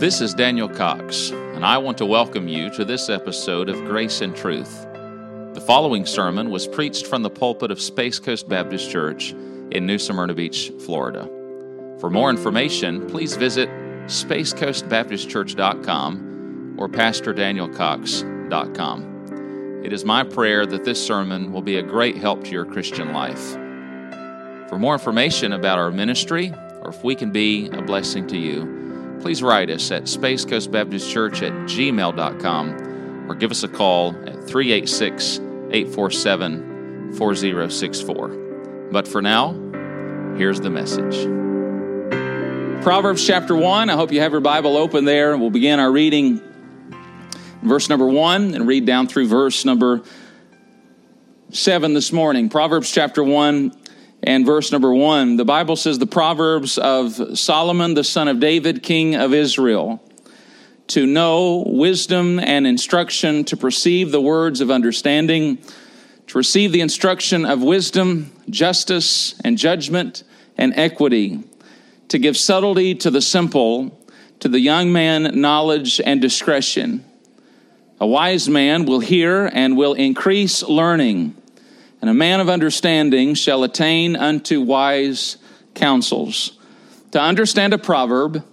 This is Daniel Cox, and I want to welcome you to this episode of Grace and Truth. The following sermon was preached from the pulpit of Space Coast Baptist Church in New Smyrna Beach, Florida. For more information, please visit spacecoastbaptistchurch.com or pastordanielcox.com. It is my prayer that this sermon will be a great help to your Christian life. For more information about our ministry, or if we can be a blessing to you, please write us at spacecoastbaptistchurch@gmail.com or give us a call at 386-847-4064. But for now, here's the message. Proverbs chapter 1. I hope you have your Bible open there. We'll begin our reading in verse number 1 and read down through verse number 7 this morning. Proverbs chapter 1 and verse number 1. The Bible says, the Proverbs of Solomon, the son of David, king of Israel, to know wisdom and instruction, to perceive the words of understanding, to receive the instruction of wisdom, justice, and judgment, and equity, to give subtlety to the simple, to the young man knowledge and discretion. A wise man will hear and will increase learning, and a man of understanding shall attain unto wise counsels. To understand a proverb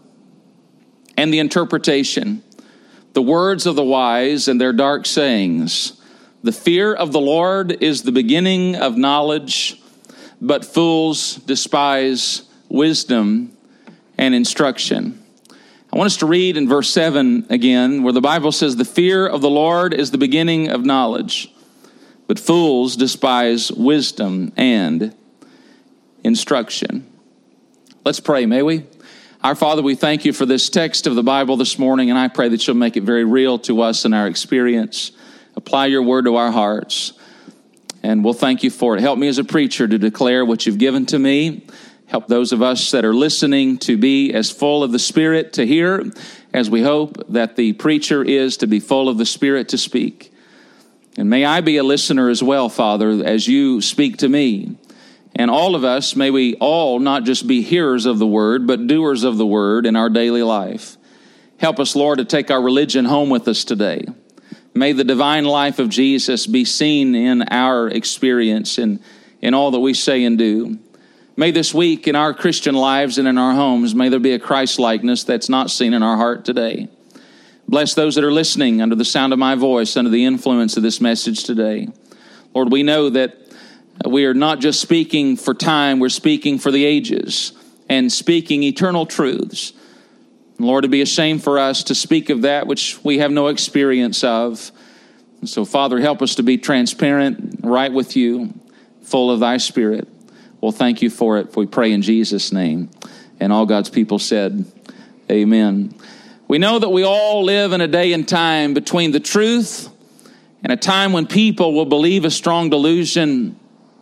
and the interpretation, the words of the wise and their dark sayings. The fear of the Lord is the beginning of knowledge, but fools despise wisdom and instruction. I want us to read in verse 7 again, where the Bible says, the fear of the Lord is the beginning of knowledge, but fools despise wisdom and instruction. Let's pray, may we? Our Father, we thank you for this text of the Bible this morning, and I pray that you'll make it very real to us in our experience. Apply your word to our hearts, and we'll thank you for it. Help me as a preacher to declare what you've given to me. Help those of us that are listening to be as full of the Spirit to hear, as we hope that the preacher is to be full of the Spirit to speak. And may I be a listener as well, Father, as you speak to me. And all of us, may we all not just be hearers of the word, but doers of the word in our daily life. Help us, Lord, to take our religion home with us today. May the divine life of Jesus be seen in our experience and in all that we say and do. May this week in our Christian lives and in our homes, may there be a Christ-likeness that's not seen in our heart today. Bless those that are listening under the sound of my voice, under the influence of this message today. Lord, we know that we are not just speaking for time, we're speaking for the ages and speaking eternal truths. And Lord, it'd be a shame for us to speak of that which we have no experience of. And so, Father, help us to be transparent, right with you, full of thy Spirit. Well, thank you for it. We pray in Jesus' name. And all God's people said, amen. We know that we all live in a day and time between the truth and a time when people will believe a strong delusion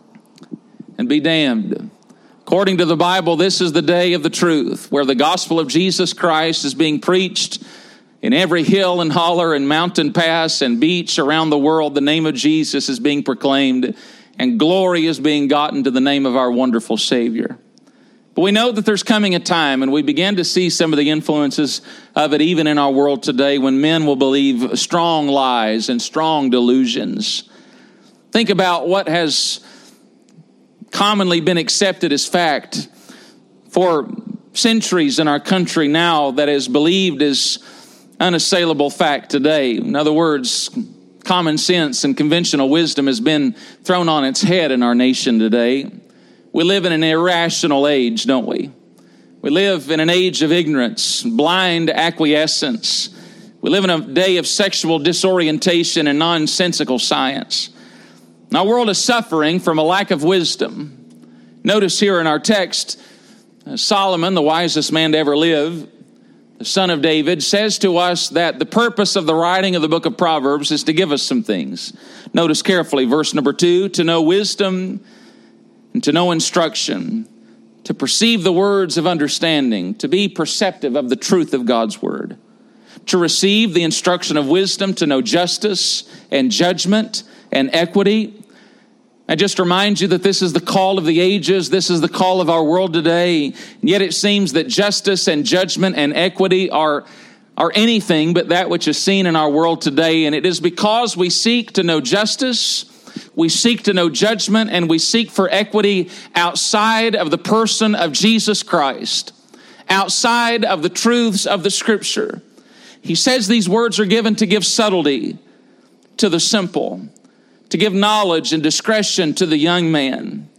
and be damned. According to the Bible, this is the day of the truth, where the gospel of Jesus Christ is being preached in every hill and holler and mountain pass and beach around the world. The name of Jesus is being proclaimed, and glory is being gotten to the name of our wonderful Savior. But we know that there's coming a time, and we begin to see some of the influences of it even in our world today, when men will believe strong lies and strong delusions. Think about what has commonly been accepted as fact for centuries in our country now that is believed as unassailable fact today. In other words, common sense and conventional wisdom has been thrown on its head in our nation today. We live in an irrational age, don't we? We live in an age of ignorance, blind acquiescence. We live in a day of sexual disorientation and nonsensical science. Our world is suffering from a lack of wisdom. Notice here in our text, Solomon, the wisest man to ever live, the son of David, says to us that the purpose of the writing of the book of Proverbs is to give us some things. Notice carefully, verse number 2, to know wisdom and to know instruction, to perceive the words of understanding, to be perceptive of the truth of God's word, to receive the instruction of wisdom, to know justice and judgment and equity. I just remind you that this is the call of the ages. This is the call of our world today. And yet it seems that justice and judgment and equity are are anything but that which is seen in our world today. And it is because we seek to know justice, we seek to know judgment, and we seek for equity outside of the person of Jesus Christ, outside of the truths of the Scripture. He says these words are given to give subtlety to the simple, to give knowledge and discretion to the young man.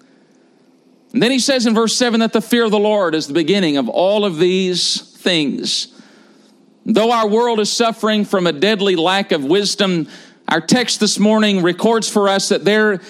And then he says in verse 7 that the fear of the Lord is the beginning of all of these things. Though our world is suffering from a deadly lack of wisdom, our text this morning records for us that there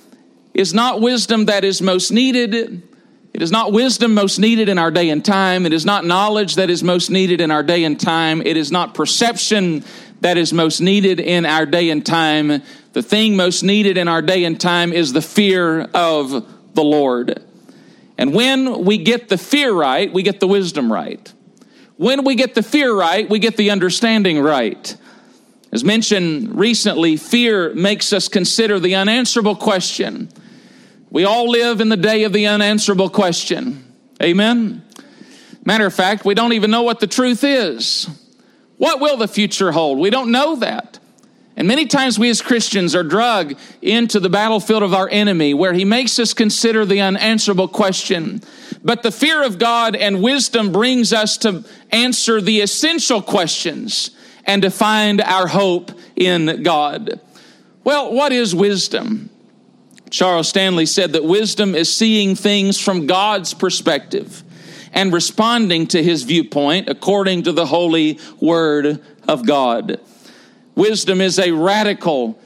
is not wisdom that is most needed. It is not wisdom most needed in our day and time. It is not knowledge that is most needed in our day and time. It is not perception that is most needed in our day and time. The thing most needed in our day and time is the fear of the Lord. And when we get the fear right, we get the wisdom right. When we get the fear right, we get the understanding right. As mentioned recently, fear makes us consider the unanswerable question. We all live in the day of the unanswerable question. Amen? Matter of fact, we don't even know what the truth is. What will the future hold? We don't know that. And many times we as Christians are dragged into the battlefield of our enemy where he makes us consider the unanswerable question. But the fear of God and wisdom brings us to answer the essential questions and to find our hope in God. Well, what is wisdom? Charles Stanley said that wisdom is seeing things from God's perspective and responding to his viewpoint according to the holy word of God. Wisdom is a radical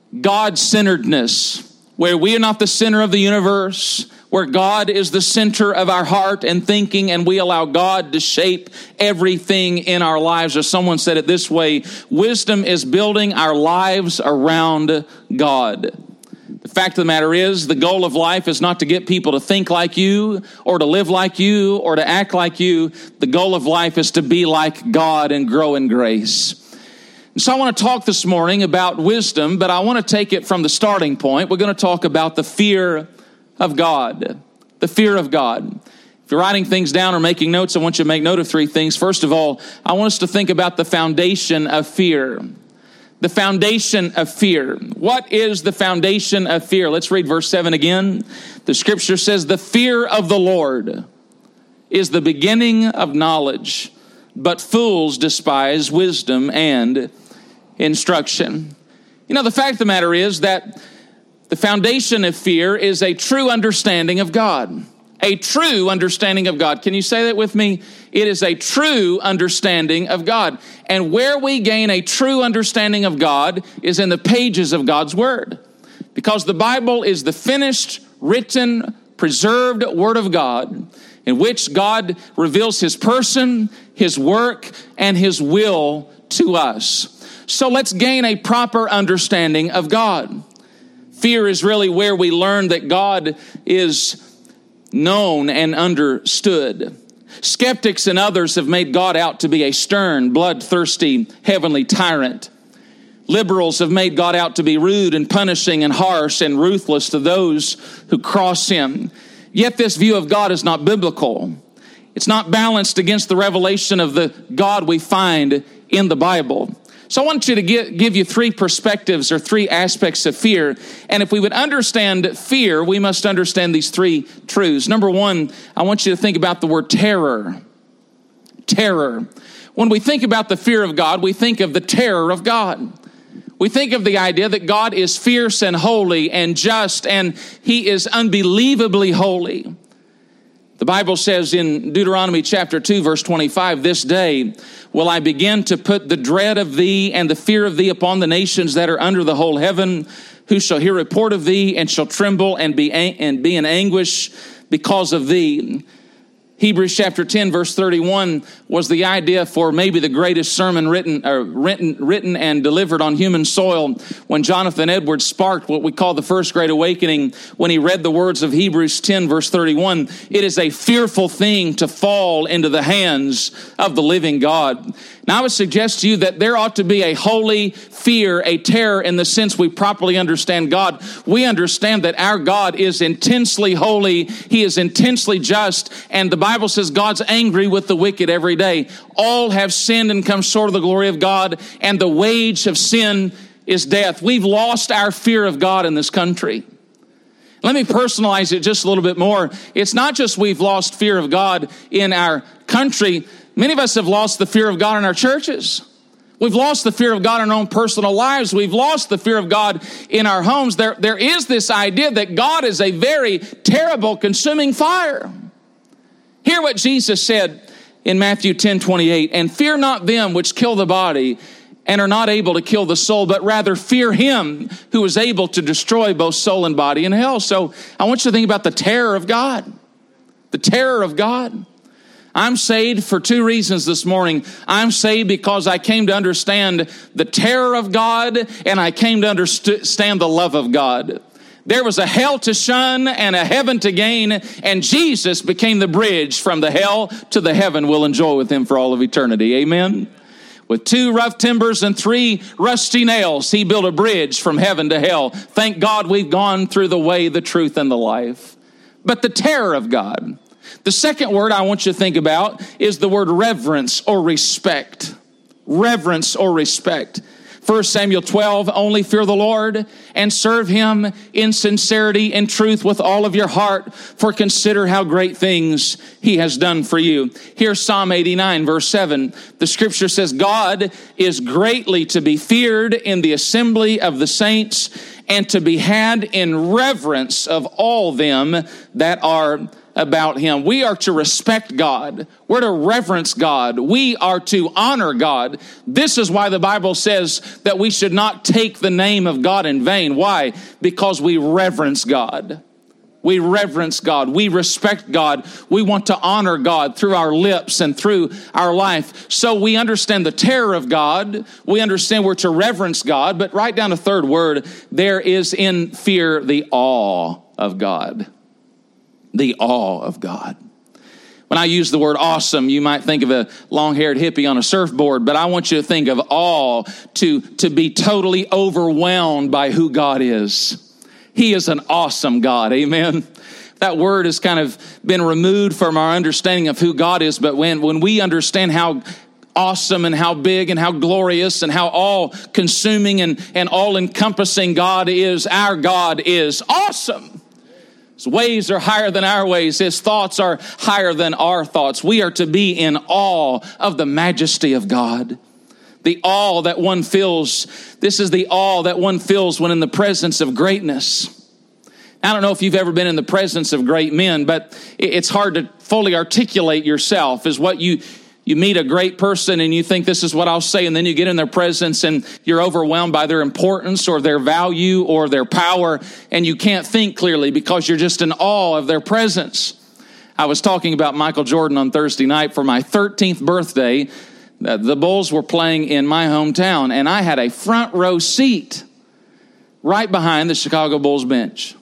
God-centeredness where we are not the center of the universe, where God is the center of our heart and thinking, and we allow God to shape everything in our lives. Or someone said it this way: wisdom is building our lives around God. The fact of the matter is, the goal of life is not to get people to think like you or to live like you or to act like you. The goal of life is to be like God and grow in grace. And so I want to talk this morning about wisdom, but I want to take it from the starting point. We're going to talk about the fear of God. The fear of God. If you're writing things down or making notes, I want you to make note of three things. First of all, I want us to think about the foundation of fear. The foundation of fear. What is the foundation of fear? Let's read verse 7 again. The scripture says, the fear of the Lord is the beginning of knowledge, but fools despise wisdom and instruction. You know, the fact of the matter is that the foundation of fear is a true understanding of God. A true understanding of God. Can you say that with me? It is a true understanding of God. And where we gain a true understanding of God is in the pages of God's Word. Because the Bible is the finished, written, preserved Word of God in which God reveals His person, His work, and His will to us. So let's gain a proper understanding of God. Fear is really where we learn that God is known and understood. Skeptics and others have made God out to be a stern, bloodthirsty, heavenly tyrant. Liberals have made God out to be rude and punishing and harsh and ruthless to those who cross Him. Yet this view of God is not biblical. It's not balanced against the revelation of the God we find in the Bible. So I want you to give you three perspectives or three aspects of fear. And if we would understand fear, we must understand these three truths. Number one, I want you to think about the word terror. Terror. When we think about the fear of God, we think of the terror of God. We think of the idea that God is fierce and holy and just, and He is unbelievably holy. The Bible says in Deuteronomy chapter 2, verse 25, this day will I begin to put the dread of thee and the fear of thee upon the nations that are under the whole heaven, who shall hear report of thee and shall tremble and be in anguish because of thee. Hebrews chapter 10, verse 31 was the idea for maybe the greatest sermon written and delivered on human soil when Jonathan Edwards sparked what we call the First Great Awakening when he read the words of Hebrews 10, verse 31. It is a fearful thing to fall into the hands of the living God. Now, I would suggest to you that there ought to be a holy fear, a terror in the sense we properly understand God. We understand that our God is intensely holy. He is intensely just. And the Bible says God's angry with the wicked every day. All have sinned and come short of the glory of God. And the wage of sin is death. We've lost our fear of God in this country. Let me personalize it just a little bit more. It's not just we've lost fear of God in our country. Many of us have lost the fear of God in our churches. We've lost the fear of God in our own personal lives. We've lost the fear of God in our homes. There is this idea that God is a very terrible, consuming fire. Hear what Jesus said in Matthew 10:28, and fear not them which kill the body and are not able to kill the soul, but rather fear him who is able to destroy both soul and body in hell. So I want you to think about the terror of God. The terror of God. I'm saved for two reasons this morning. I'm saved because I came to understand the terror of God, and I came to understand the love of God. There was a hell to shun and a heaven to gain, and Jesus became the bridge from the hell to the heaven we'll enjoy with him for all of eternity. Amen? With 2 rough timbers and 3 rusty nails, he built a bridge from heaven to hell. Thank God we've gone through the way, the truth, and the life. But the terror of God. The second word I want you to think about is the word reverence or respect. Reverence or respect. 1 Samuel 12, only fear the Lord and serve him in sincerity and truth with all of your heart, for consider how great things he has done for you. Here's Psalm 89, verse 7. The scripture says, God is greatly to be feared in the assembly of the saints and to be had in reverence of all them that are about him. We are to respect God. We're to reverence God. We are to honor God. This is why the Bible says that we should not take the name of God in vain. Why? Because we reverence God. We reverence God. We respect God. We want to honor God through our lips and through our life. So we understand the terror of God. We understand we're to reverence God. But write down a third word. There is in fear the awe of God. The awe of God. When I use the word awesome, you might think of a long-haired hippie on a surfboard, but I want you to think of awe, to be totally overwhelmed by who God is. He is an awesome God. Amen. That word has kind of been removed from our understanding of who God is, but when we understand how awesome and how big and how glorious and how all-consuming and all-encompassing God is, our God is awesome. His ways are higher than our ways. His thoughts are higher than our thoughts. We are to be in awe of the majesty of God. The awe that one feels, this is the awe that one feels when in the presence of greatness. I don't know if you've ever been in the presence of great men, but it's hard to fully articulate yourself is what you meet a great person and you think this is what I'll say, and then you get in their presence and you're overwhelmed by their importance or their value or their power, and you can't think clearly because you're just in awe of their presence. I was talking about Michael Jordan on Thursday night for my 13th birthday. The Bulls were playing in my hometown, and I had a front row seat right behind the Chicago Bulls bench.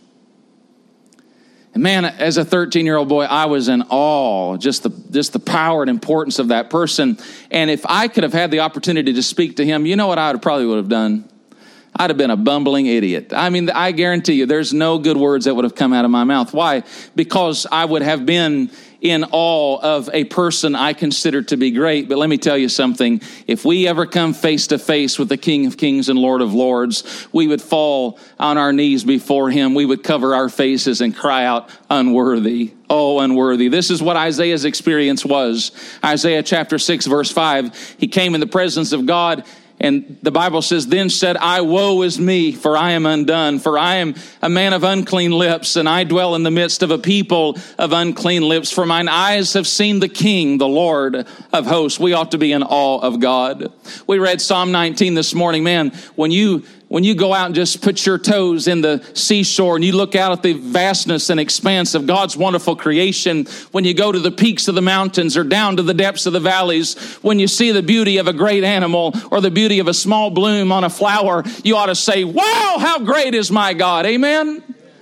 And man, as a 13-year-old boy, I was in awe, just the power and importance of that person. And if I could have had the opportunity to speak to him, you know what I probably would have done? I'd have been a bumbling idiot. I mean, I guarantee you there's no good words that would have come out of my mouth. Why? Because I would have been in awe of a person I consider to be great. But let me tell you something. If we ever come face to face with the King of Kings and Lord of Lords, we would fall on our knees before him. We would cover our faces and cry out, unworthy. Oh, unworthy. This is what Isaiah's experience was. Isaiah chapter 6, verse 5. He came in the presence of God, and the Bible says, then said I, woe is me, for I am undone. For I am a man of unclean lips, and I dwell in the midst of a people of unclean lips. For mine eyes have seen the King, the Lord of hosts. We ought to be in awe of God. We read Psalm 19 this morning. Man, when you go out and just put your toes in the seashore and you look out at the vastness and expanse of God's wonderful creation, when you go to the peaks of the mountains or down to the depths of the valleys, when you see the beauty of a great animal or the beauty of a small bloom on a flower, you ought to say, wow, how great is my God. Amen?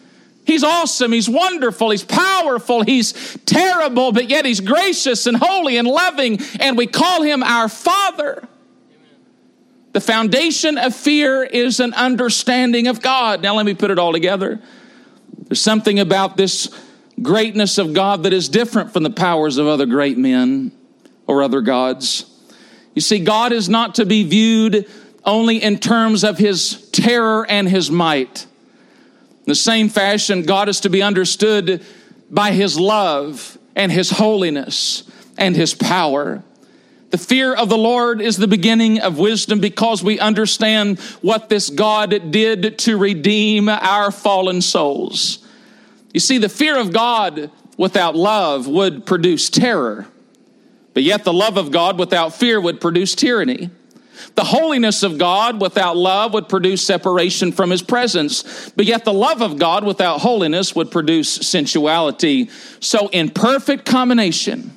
He's awesome, he's wonderful, he's powerful, he's terrible, but yet he's gracious and holy and loving, and we call him our Father. The foundation of fear is an understanding of God. Now let me put it all together. There's something about this greatness of God that is different from the powers of other great men or other gods. You see, God is not to be viewed only in terms of his terror and his might. In the same fashion, God is to be understood by his love and his holiness and his power. The fear of the Lord is the beginning of wisdom because we understand what this God did to redeem our fallen souls. You see, the fear of God without love would produce terror, but yet the love of God without fear would produce tyranny. The holiness of God without love would produce separation from his presence, but yet the love of God without holiness would produce sensuality. So in perfect combination,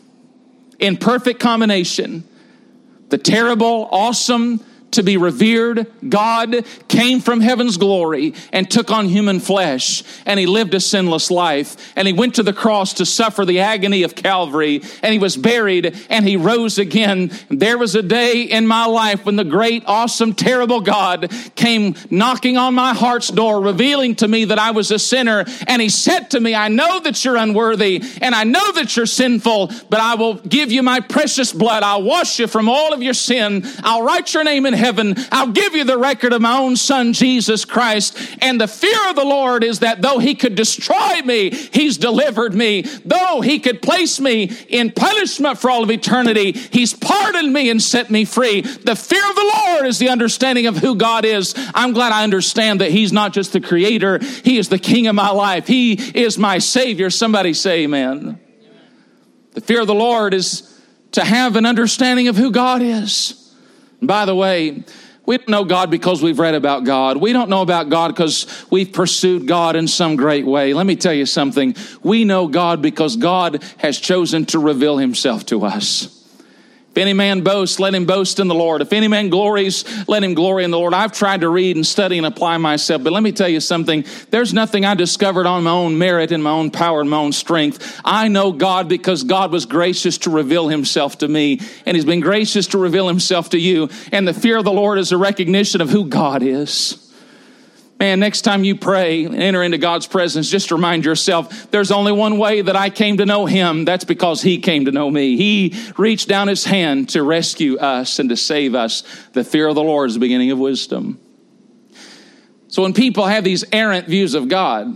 the terrible, awesome, to be revered God came from heaven's glory and took on human flesh, and he lived a sinless life, and he went to the cross to suffer the agony of Calvary, and he was buried, and he rose again. There was a day in my life when the great, awesome, terrible God came knocking on my heart's door, revealing to me that I was a sinner, and he said to me, I know that you're unworthy, and I know that you're sinful, but I will give you my precious blood. I'll wash you from all of your sin. I'll write your name in heaven. I'll give you the record of my own son, Jesus Christ. And the fear of the Lord is that though he could destroy me, he's delivered me. Though he could place me in punishment for all of eternity, he's pardoned me and set me free. The fear of the Lord is the understanding of who God is. I'm glad I understand that he's not just the creator. He is the king of my life. He is my savior. Somebody say amen. The fear of the Lord is to have an understanding of who God is. By the way, we don't know God because we've read about God. We don't know about God because we've pursued God in some great way. Let me tell you something. We know God because God has chosen to reveal himself to us. If any man boasts, let him boast in the Lord. If any man glories, let him glory in the Lord. I've tried to read and study and apply myself, but let me tell you something. There's nothing I discovered on my own merit and my own power and my own strength. I know God because God was gracious to reveal himself to me, and he's been gracious to reveal himself to you. And the fear of the Lord is a recognition of who God is. Man, next time you pray and enter into God's presence, just remind yourself, there's only one way that I came to know him. That's because he came to know me. He reached down his hand to rescue us and to save us. The fear of the Lord is the beginning of wisdom. So when people have these errant views of God,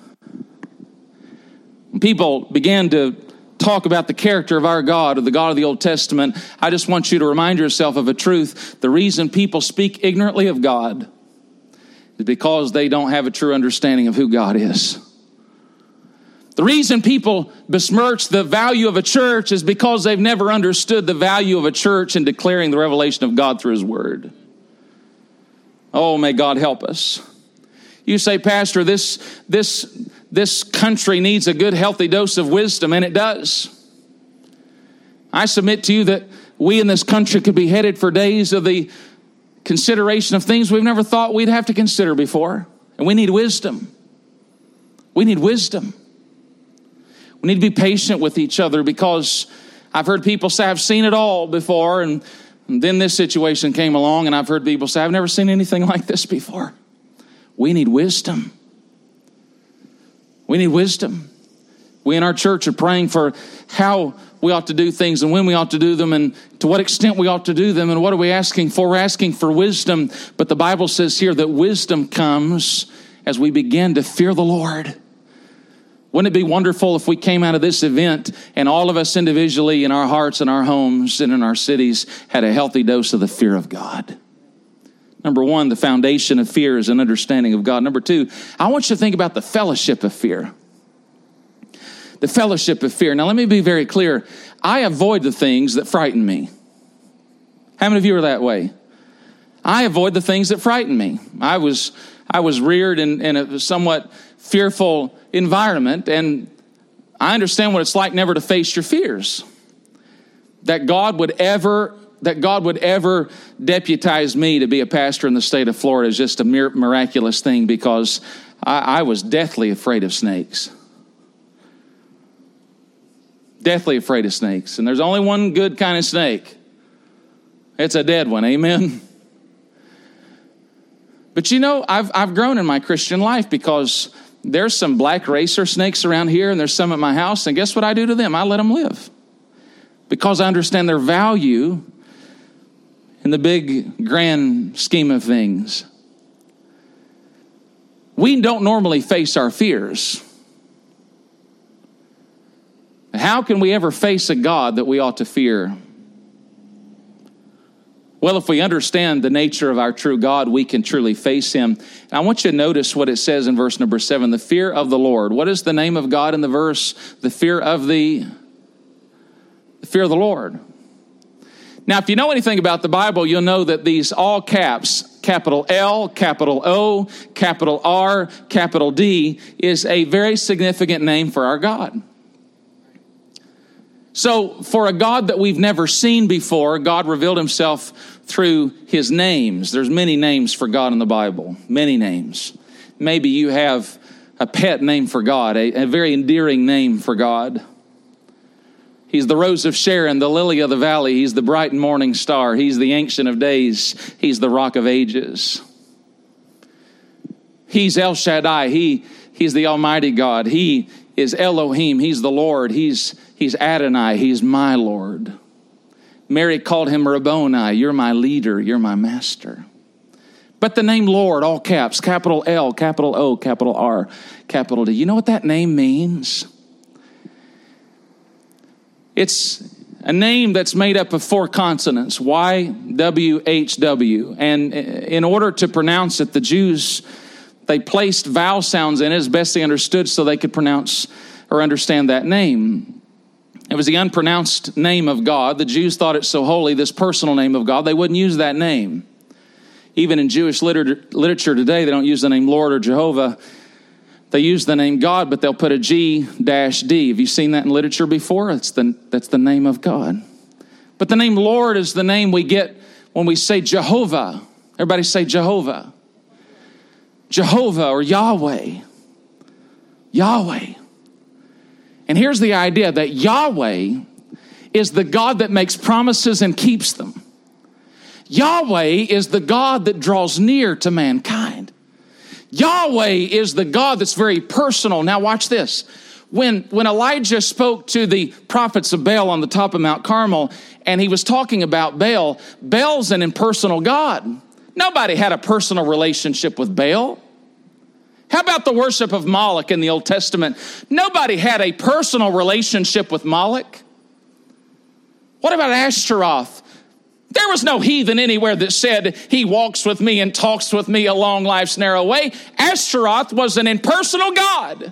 when people begin to talk about the character of our God or the God of the Old Testament, I just want you to remind yourself of a truth. The reason people speak ignorantly of God is because they don't have a true understanding of who God is. The reason people besmirch the value of a church is because they've never understood the value of a church in declaring the revelation of God through his word. Oh, may God help us. You say, Pastor, this country needs a good, healthy dose of wisdom, and it does. I submit to you that we in this country could be headed for days of the consideration of things we've never thought we'd have to consider before. And we need wisdom. We need wisdom. We need to be patient with each other because I've heard people say, I've seen it all before. And then this situation came along and I've heard people say, I've never seen anything like this before. We need wisdom. We need wisdom. We in our church are praying for how we ought to do things and when we ought to do them and to what extent we ought to do them. And what are we asking for? We're asking for wisdom. But the Bible says here that wisdom comes as we begin to fear the Lord. Wouldn't it be wonderful if we came out of this event and all of us individually in our hearts and our homes and in our cities had a healthy dose of the fear of God? Number one, the foundation of fear is an understanding of God. Number two, I want you to think about the fellowship of fear. The fellowship of fear. Now, let me be very clear. I avoid the things that frighten me. How many of you are that way? I avoid the things that frighten me. I was reared in a somewhat fearful environment, and I understand what it's like never to face your fears. That God would ever deputize me to be a pastor in the state of Florida is just a miraculous thing because I was deathly afraid of snakes. Deathly afraid of snakes. And there's only one good kind of snake. It's a dead one, amen? But you know, I've grown in my Christian life because there's some black racer snakes around here and there's some at my house. And guess what I do to them? I let them live. Because I understand their value in the big, grand scheme of things. We don't normally face our fears. How can we ever face a God that we ought to fear? Well, if we understand the nature of our true God, we can truly face him. And I want you to notice what it says in verse number 7, the fear of the Lord. What is the name of God in the verse? The fear of the Lord. Now, if you know anything about the Bible, you'll know that these all caps, capital L, capital O, capital R, capital D, is a very significant name for our God. So for a God that we've never seen before, God revealed himself through his names. There's many names for God in the Bible, many names. Maybe you have a pet name for God, a very endearing name for God. He's the Rose of Sharon, the Lily of the Valley. He's the bright and morning star. He's the Ancient of Days. He's the Rock of Ages. He's El Shaddai. He's the Almighty God. He is Elohim. He's the Lord. He's Adonai. He's my Lord. Mary called him Rabboni. You're my leader. You're my master. But the name Lord, all caps, capital L, capital O, capital R, capital D. You know what that name means? It's a name that's made up of 4 consonants, YWHW. And in order to pronounce it, the Jews, they placed vowel sounds in it as best they understood so they could pronounce or understand that name. It was the unpronounced name of God. The Jews thought it so holy, this personal name of God, they wouldn't use that name. Even in Jewish literature today, they don't use the name Lord or Jehovah. They use the name God, but they'll put a G-D. Have you seen that in literature before? That's the name of God. But the name Lord is the name we get when we say Jehovah. Everybody say Jehovah. Jehovah or Yahweh. Yahweh. And here's the idea that Yahweh is the God that makes promises and keeps them. Yahweh is the God that draws near to mankind. Yahweh is the God that's very personal. Now watch this. When Elijah spoke to the prophets of Baal on the top of Mount Carmel, and he was talking about Baal, Baal's an impersonal God. Nobody had a personal relationship with Baal. How about the worship of Moloch in the Old Testament? Nobody had a personal relationship with Moloch. What about Ashtaroth? There was no heathen anywhere that said, he walks with me and talks with me along life's narrow way. Ashtaroth was an impersonal God.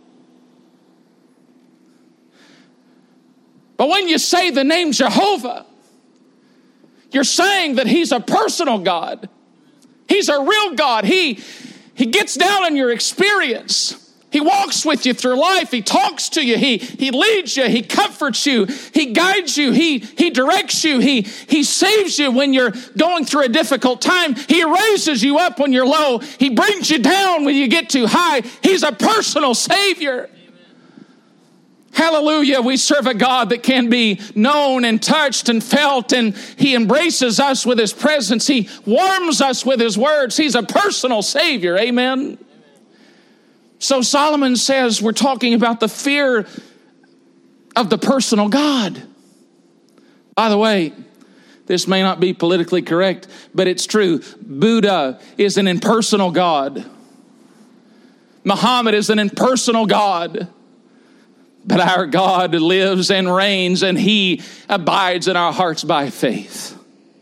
But when you say the name Jehovah, you're saying that he's a personal God. He's a real God. He gets down on your experience. He walks with you through life. He talks to you. He leads you. He comforts you. He guides you. He directs you. He saves you when you're going through a difficult time. He raises you up when you're low. He brings you down when you get too high. He's a personal Savior. Hallelujah. We serve a God that can be known and touched and felt, and he embraces us with his presence. He warms us with his words. He's a personal Savior. Amen. So Solomon says we're talking about the fear of the personal God. By the way, this may not be politically correct, but it's true. Buddha is an impersonal God. Muhammad is an impersonal God. But our God lives and reigns, and he abides in our hearts by faith.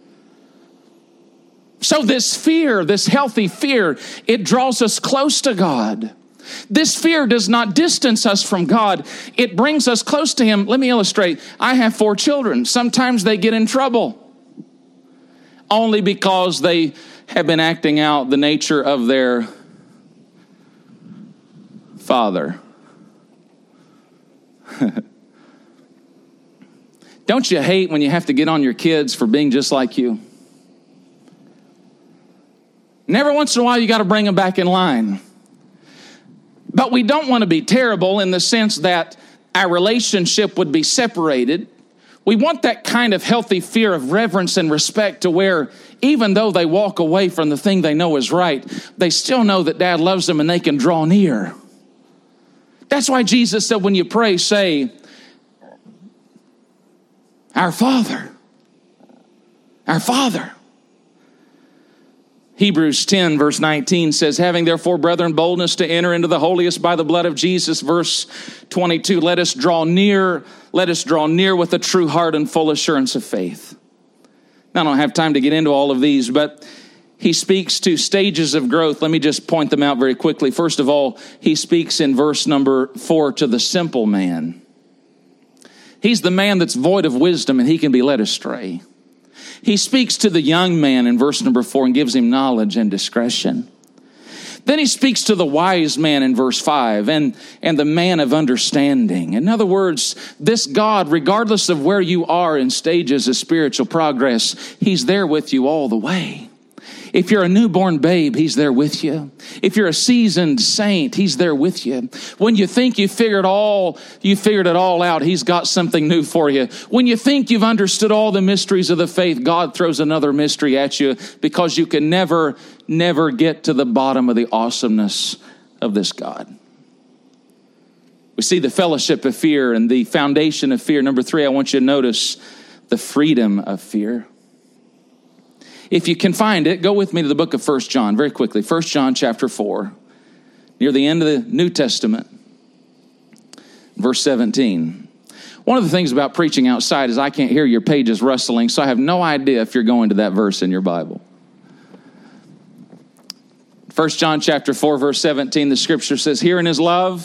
So this fear, this healthy fear, it draws us close to God. This fear does not distance us from God. It brings us close to him. Let me illustrate. I have 4 children. Sometimes they get in trouble only because they have been acting out the nature of their father. Don't you hate when you have to get on your kids for being just like you? And every once in a while, you got to bring them back in line. But we don't want to be terrible in the sense that our relationship would be separated. We want that kind of healthy fear of reverence and respect to where even though they walk away from the thing they know is right, they still know that Dad loves them and they can draw near. That's why Jesus said when you pray, say, Our Father. Our Father. Hebrews 10 verse 19 says, having therefore, brethren, boldness to enter into the holiest by the blood of Jesus. Verse 22, let us draw near with a true heart and full assurance of faith. Now, I don't have time to get into all of these, but he speaks to stages of growth. Let me just point them out very quickly. First of all, he speaks in verse number 4 to the simple man. He's the man that's void of wisdom and he can be led astray. He speaks to the young man in verse number 4 and gives him knowledge and discretion. Then he speaks to the wise man in verse 5 and the man of understanding. In other words, this God, regardless of where you are in stages of spiritual progress, he's there with you all the way. If you're a newborn babe, he's there with you. If you're a seasoned saint, he's there with you. When you think you figured it all out, he's got something new for you. When you think you've understood all the mysteries of the faith, God throws another mystery at you because you can never get to the bottom of the awesomeness of this God. We see the fellowship of fear and the foundation of fear. Number 3, I want you to notice the freedom of fear. If you can find it, go with me to the book of 1 John very quickly. 1 John chapter 4, near the end of the New Testament, verse 17. One of the things about preaching outside is I can't hear your pages rustling, so I have no idea if you're going to that verse in your Bible. 1 John chapter 4, verse 17, the scripture says, herein is our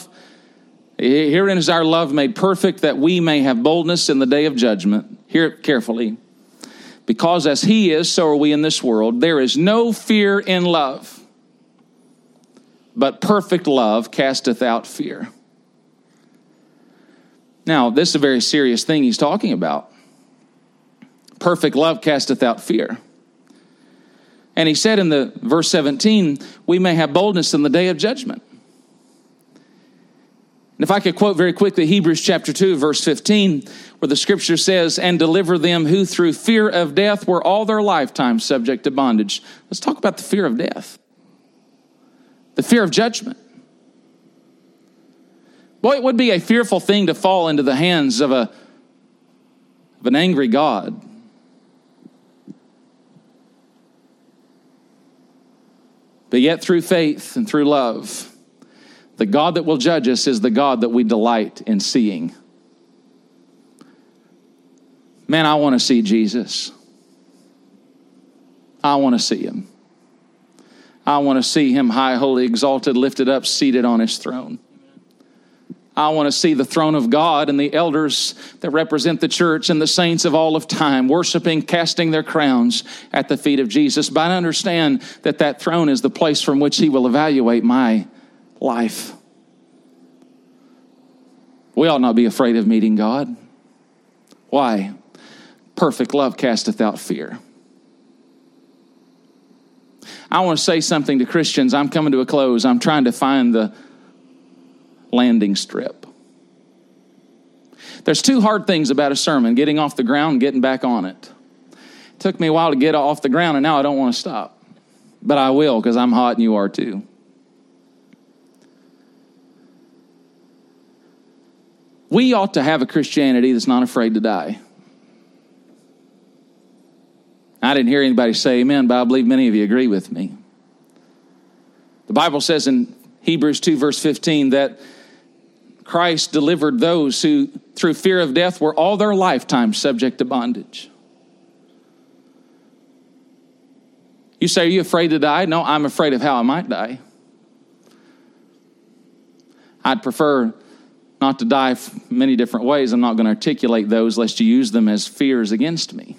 love made perfect, that we may have boldness in the day of judgment. Hear it carefully. Because as he is, so are we in this world. There is no fear in love, but perfect love casteth out fear. Now, this is a very serious thing he's talking about. Perfect love casteth out fear. And he said in the verse 17, we may have boldness in the day of judgment. And if I could quote very quickly Hebrews chapter 2, verse 15, where the scripture says, and deliver them who through fear of death were all their lifetime subject to bondage. Let's talk about the fear of death. The fear of judgment. Boy, it would be a fearful thing to fall into the hands of an angry God. But yet through faith and through love, the God that will judge us is the God that we delight in seeing. Man, I want to see Jesus. I want to see him. I want to see him high, holy, exalted, lifted up, seated on his throne. I want to see the throne of God and the elders that represent the church and the saints of all of time worshiping, casting their crowns at the feet of Jesus. But I understand that throne is the place from which he will evaluate my life. We ought not be afraid of meeting God. Why? Perfect love casteth out fear. I want to say something to Christians. I'm coming to a close. I'm trying to find the landing strip. There's 2 hard things about a sermon: getting off the ground and getting back on it. It took me a while to get off the ground, and now I don't want to stop. But I will, because I'm hot and you are too. We ought to have a Christianity that's not afraid to die. I didn't hear anybody say amen, but I believe many of you agree with me. The Bible says in Hebrews 2, verse 15, that Christ delivered those who, through fear of death, were all their lifetime subject to bondage. You say, are you afraid to die? No, I'm afraid of how I might die. I'd prefer not to die many different ways. I'm not going to articulate those lest you use them as fears against me.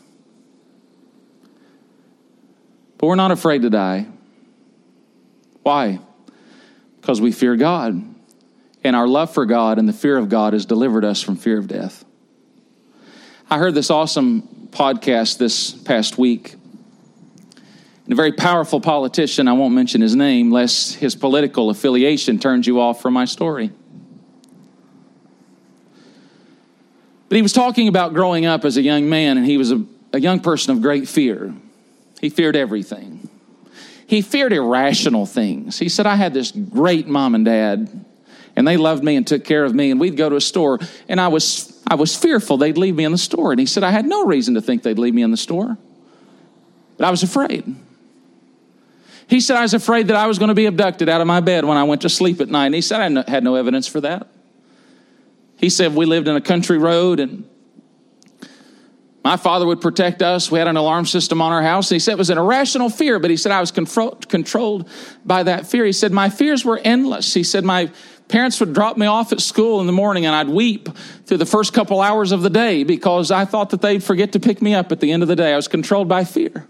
But we're not afraid to die. Why? Because we fear God. And our love for God and the fear of God has delivered us from fear of death. I heard this awesome podcast this past week. And a very powerful politician, I won't mention his name, lest his political affiliation turns you off from my story. But he was talking about growing up as a young man, and he was a young person of great fear. He feared everything. He feared irrational things. He said, I had this great mom and dad, and they loved me and took care of me, and we'd go to a store, and I was fearful they'd leave me in the store. And he said, I had no reason to think they'd leave me in the store, but I was afraid. He said, I was afraid that I was going to be abducted out of my bed when I went to sleep at night. And he said, I had no evidence for that. He said, we lived in a country road, and my father would protect us. We had an alarm system on our house. And he said it was an irrational fear, but he said I was controlled by that fear. He said my fears were endless. He said my parents would drop me off at school in the morning, and I'd weep through the first couple hours of the day because I thought that they'd forget to pick me up at the end of the day. I was controlled by fear.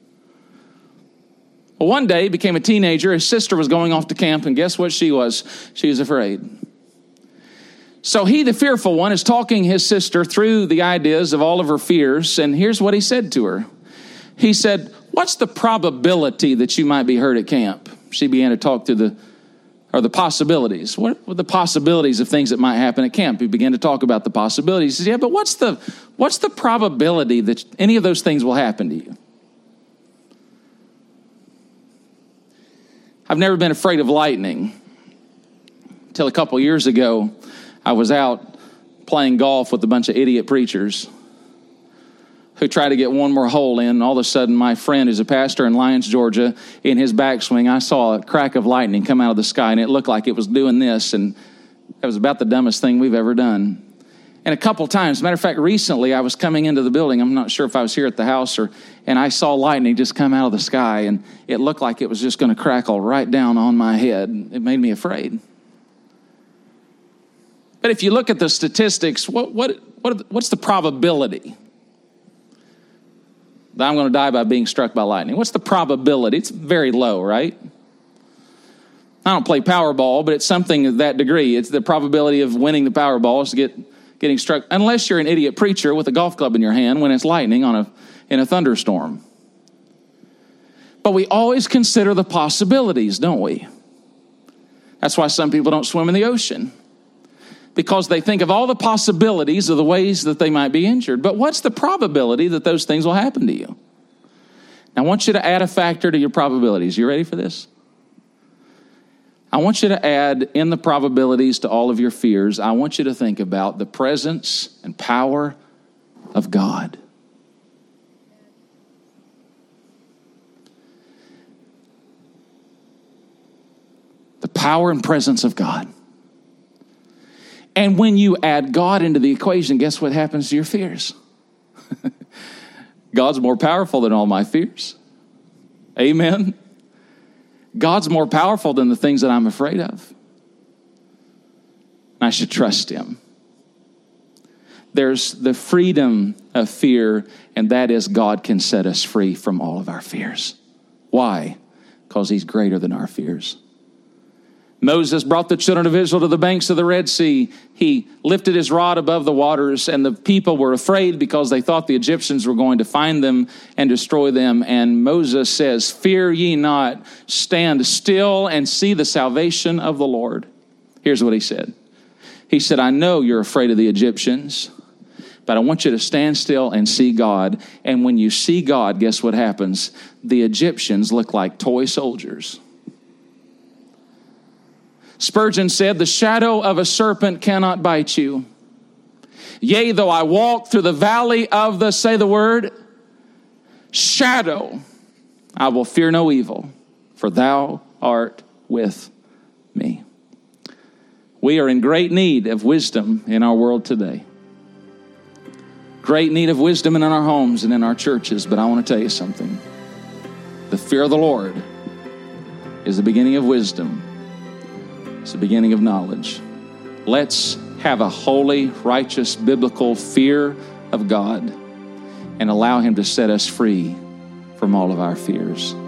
Well, one day he became a teenager. His sister was going off to camp, and guess what she was? She was afraid. So he, the fearful one, is talking his sister through the ideas of all of her fears. And here's what he said to her. He said, what's the probability that you might be hurt at camp? She began to talk through the possibilities. What were the possibilities of things that might happen at camp? He began to talk about the possibilities. He said, yeah, but what's the probability that any of those things will happen to you? I've never been afraid of lightning. Until a couple years ago, I was out playing golf with a bunch of idiot preachers who tried to get one more hole in. And all of a sudden, my friend who's a pastor in Lyons, Georgia, in his backswing, I saw a crack of lightning come out of the sky, and it looked like it was doing this. And it was about the dumbest thing we've ever done. And a couple times, as a matter of fact, recently I was coming into the building. I'm not sure if I was here at the house and I saw lightning just come out of the sky, and it looked like it was just going to crackle right down on my head. It made me afraid. But if you look at the statistics, what's the probability that I'm going to die by being struck by lightning? What's the probability? It's very low, right? I don't play Powerball, but it's something of that degree. It's the probability of winning the Powerball is to getting struck, unless you're an idiot preacher with a golf club in your hand when it's lightning in a thunderstorm. But we always consider the possibilities, don't we? That's why some people don't swim in the ocean, because they think of all the possibilities of the ways that they might be injured. But what's the probability that those things will happen to you? Now, I want you to add a factor to your probabilities. You ready for this? I want you to add in the probabilities to all of your fears. I want you to think about the presence and power of God. The power and presence of God. And when you add God into the equation, guess what happens to your fears? God's more powerful than all my fears. Amen. God's more powerful than the things that I'm afraid of. I should trust him. There's the freedom of fear, and that is God can set us free from all of our fears. Why? Because he's greater than our fears. Moses brought the children of Israel to the banks of the Red Sea. He lifted his rod above the waters, and the people were afraid because they thought the Egyptians were going to find them and destroy them. And Moses says, fear ye not, stand still and see the salvation of the Lord. Here's what he said. He said, I know you're afraid of the Egyptians, but I want you to stand still and see God. And when you see God, guess what happens? The Egyptians look like toy soldiers. Spurgeon said, the shadow of a serpent cannot bite you. Yea, though I walk through the valley of the, say the word, shadow, I will fear no evil, for thou art with me. We are in great need of wisdom in our world today. Great need of wisdom in our homes and in our churches. But I want to tell you something. The fear of the Lord is the beginning of wisdom. It's the beginning of knowledge. Let's have a holy, righteous, biblical fear of God and allow him to set us free from all of our fears.